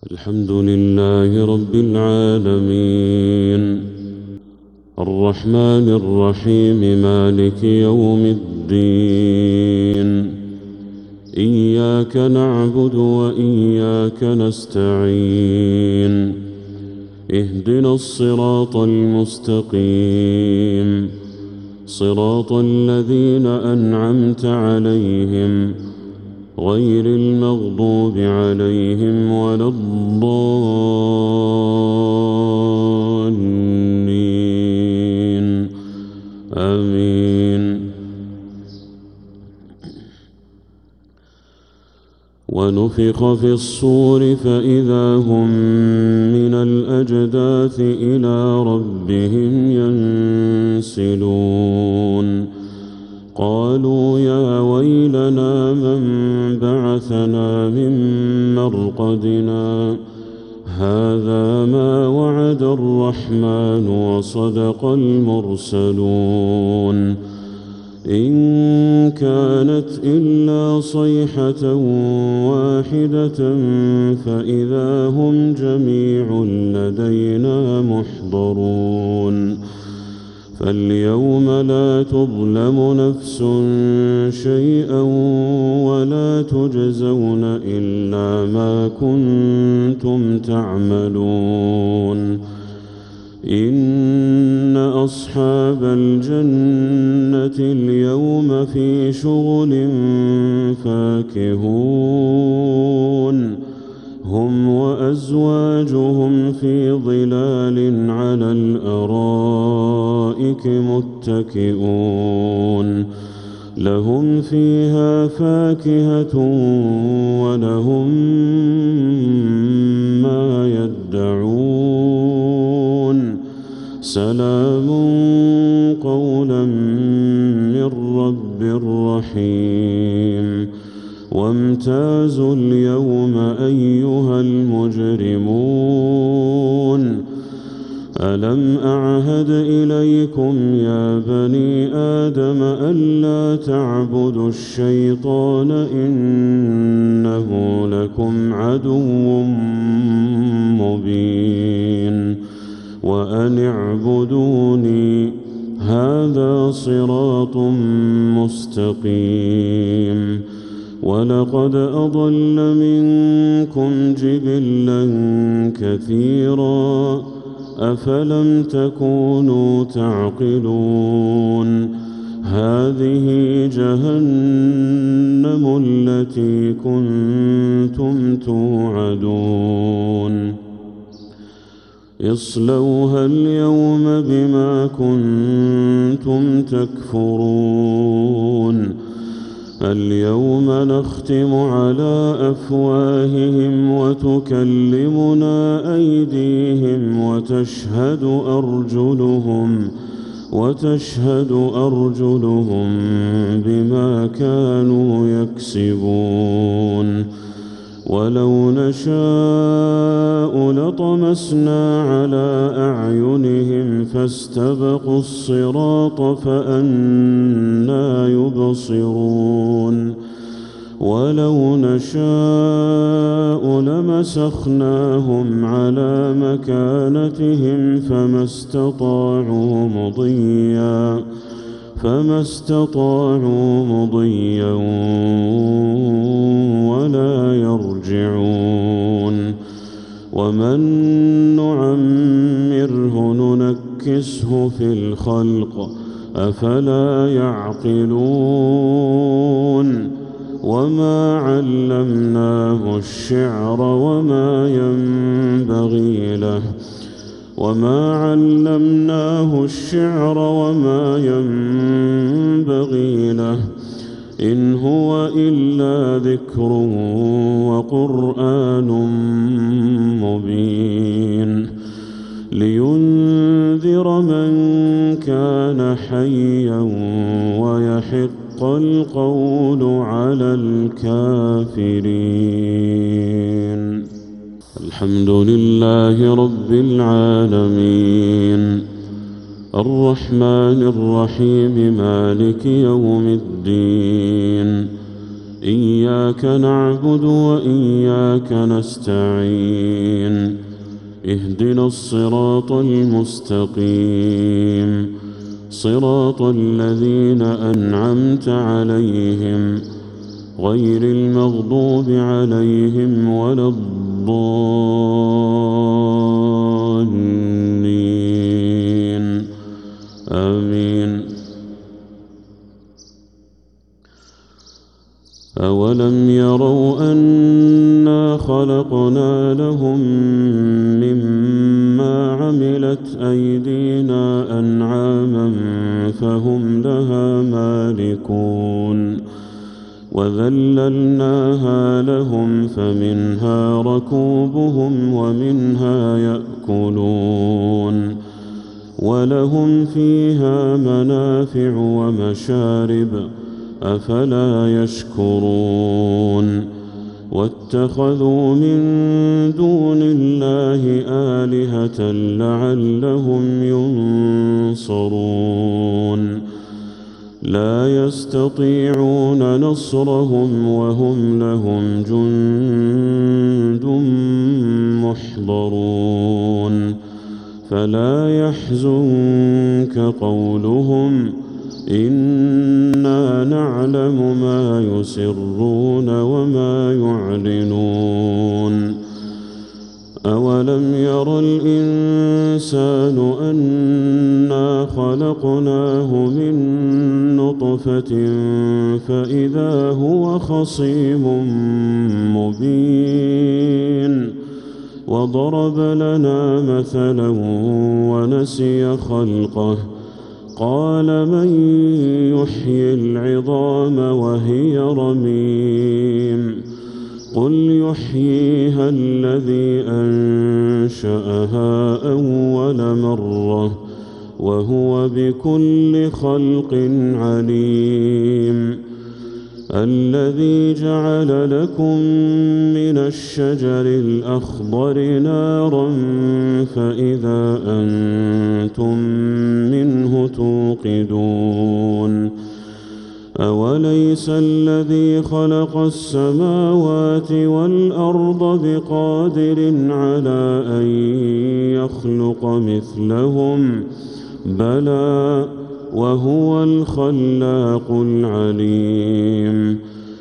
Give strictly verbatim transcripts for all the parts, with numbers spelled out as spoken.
الحمد لله رب العالمين الرحمن الرحيم مالك يوم الدين إياك نعبد وإياك نستعين اهدنا الصراط المستقيم صراط الذين أنعمت عليهم غير المغضوب عليهم ولا الضالين آمين. ونفخ في الصور فإذا هم من الأجداث إلى ربهم ينسلون. قالوا يا ويلنا من بعثنا من مرقدنا هذا ما وعد الرحمن وصدق المرسلون إن كانت إلا صيحة واحدة فإذا هم جميع لدينا محضرون. فاليوم لا تظلم نفس شيئا ولا تجزون إلا ما كنتم تعملون. إن أصحاب الجنة اليوم في شغل فاكهون هم وأزواجهم في ظلال على الأرائك متكئون لهم فيها فاكهة ولهم ما يدعون سلام قولا من رب رحيم. وامتازوا اليوم أيها المجرمون ألم أعهد إليكم يا بني آدم ألا تعبدوا الشيطان إنه لكم عدو مبين وأن اعبدوني هذا صراط مستقيم. ولقد أضل منكم جبلا كثيرا أفلم تكونوا تعقلون. هذه جهنم التي كنتم توعدون اصلوها اليوم بما كنتم تكفرون. اليوم نختم على أفواههم وتكلمنا أيديهم وتشهد أرجلهم وتشهد أرجلهم بما كانوا يكسبون. ولو نشاء لطمسنا على أعينهم فاستبقوا الصراط فأنى يبصرون. ولو نشاء لمسخناهم على مكانتهم فما استطاعوا مضيا فما استطاعوا مضيا ولا يرجعون. ومن نعمره ننكسه في الخلق أفلا يعقلون. وما علمناه الشعر وما ينبغي له وما علمناه الشعر وما ينبغي له إن هو إلا ذكر وقرآن مبين لينذر من كان حيا ويحق القول على الكافرين. الحمد لله رب العالمين الرحمن الرحيم مالك يوم الدين إياك نعبد وإياك نستعين اهدنا الصراط المستقيم صراط الذين أنعمت عليهم غير المغضوب عليهم ولا الضالين آمين. أولم يروا أنا خلقنا لهم مما عملت أيدينا أنعاما فهم لها مالكون وذللناها لهم فمنها ركوبهم ومنها يأكلون ولهم فيها منافع ومشارب أفلا يشكرون واتخذوا من دون الله آلهة لعلهم ينصرون لا يستطيعون نصرهم وهم لهم جند محضرون فلا يحزنك قولهم إنا نعلم ما يسرون وما يعلنون أولم ير الإنسان أنا خلقناه من نطفة فإذا هو خصيم مبين وضرب لنا مثلا ونسي خلقه قال من يحيي العظام وهي رميم قل يحييها الذي أنشأها أول مرة وهو بكل خلق عليم الذي جعل لكم من الشجر الأخضر نارا فإذا أنتم منه توقدون أوليس الذي خلق السماوات والأرض بقادر على أن يخلق مثلهم بلى وهو الخلاق العليم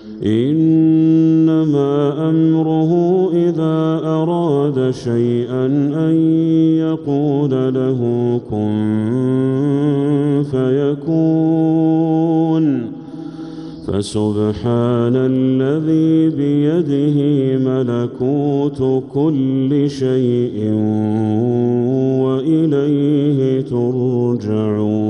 إنما أمره إذا أراد شيئا أن يقول له كن فيكون فسبحان الذي بيده ملكوت كل شيء وإليه ترجعون.